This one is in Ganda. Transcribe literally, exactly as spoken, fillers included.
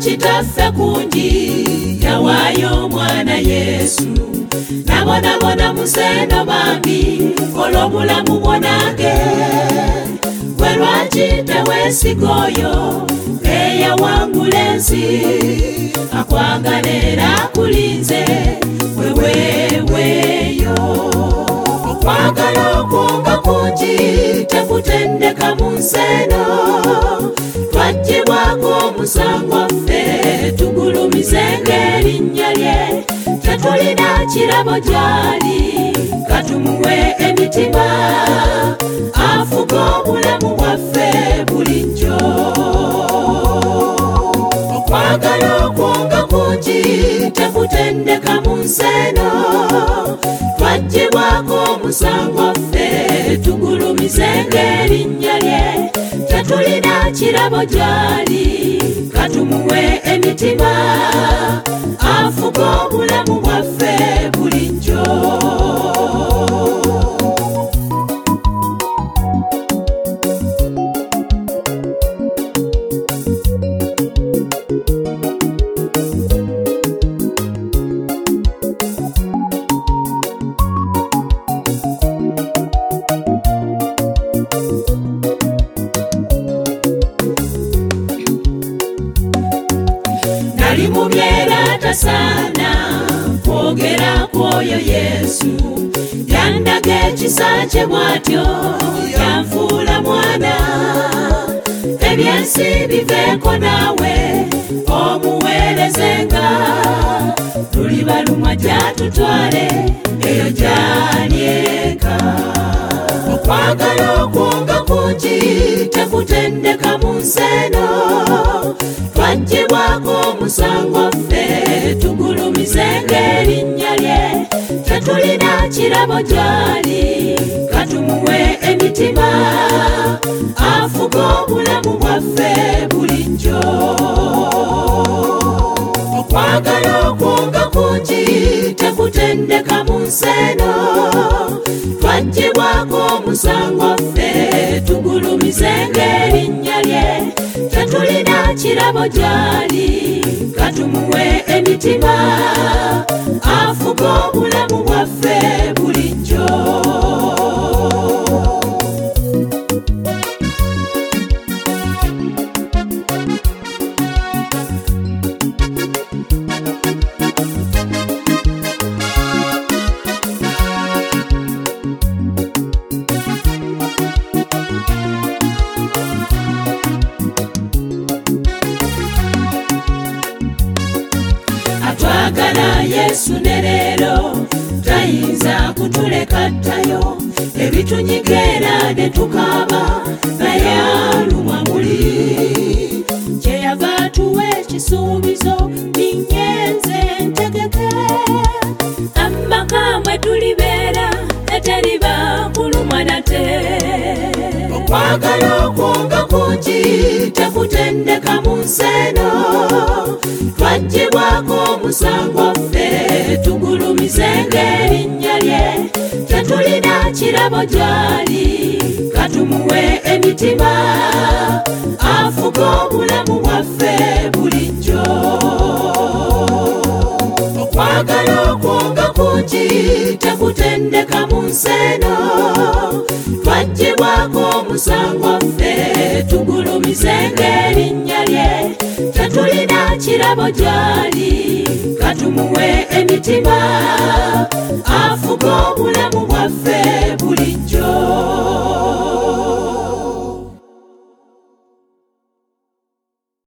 kitaffe kungi yawaayo omwana Yesu nabona bona museno bambi olw'obulamu bwonange gwe lwaki teweesiga oyo eyawangula ensi akwagala era akulinze weweweyo okwagala okwonga kungi tekutendeka mu nsi eno twaggyibwako omusango ffe tugulumizenga erinnya lye tetulina kirabo gyali katumuwe emitima afuga obulamu bwaffe bulijjo okwagala okwonga kungi tekutendeka mu nsi eno twaggyibwako omusango ffe tugulumizenga erinnya lye tetulina kirabo gyali katumuwe emitima afuga obulamu bwaffe bulijjo nali mubyera tasaana kwogera kwoyo Yesu yandaga ekisa kye bw'atyo yanfuula mwana ebyensi biveeko naawe omuweerezenga luliba lumwa gyatutwale eyo gy'alyeka okwagala okwonga kungi tekutendeka mu nsi eno twaggyibwako omusango ffe tugulumizenga erinnya lye tetulina kirabo gyali katumuwe emitima afuga obulamu bwaffe bulijjo okwagala okwonga kungi tekutendeka mu nsi eno twaggyibwako omusango ffe tugulumizenga erinnya lye tetulina kirabo gyali katumuwe emitima afuga obulamu bwaffe bulijjo atwagala Yesu ne leero tayinza kutuleka ttayo ebitunyigeera ne tukaaba naye alumwa muli kyeyava atuwa ekisuubizo ninyenze ntegeke amaka mwe tulibeera eteriba kulumwa nate okwagala okwonga kungi tekutendeka mu nsi eno twaggyibwako omusango ffe tugulumizenga erinnya lye tetulina kirabo gyali katumuwe emitima afuga obulamu bwaffe bulijjo okwagala okwonga kungi tekutendeka mu nsi eno twaggyibwako omusango ffe tugulumizenga erinnya lye tetulina kirabo gyali katumuwe emitima afuga obulamu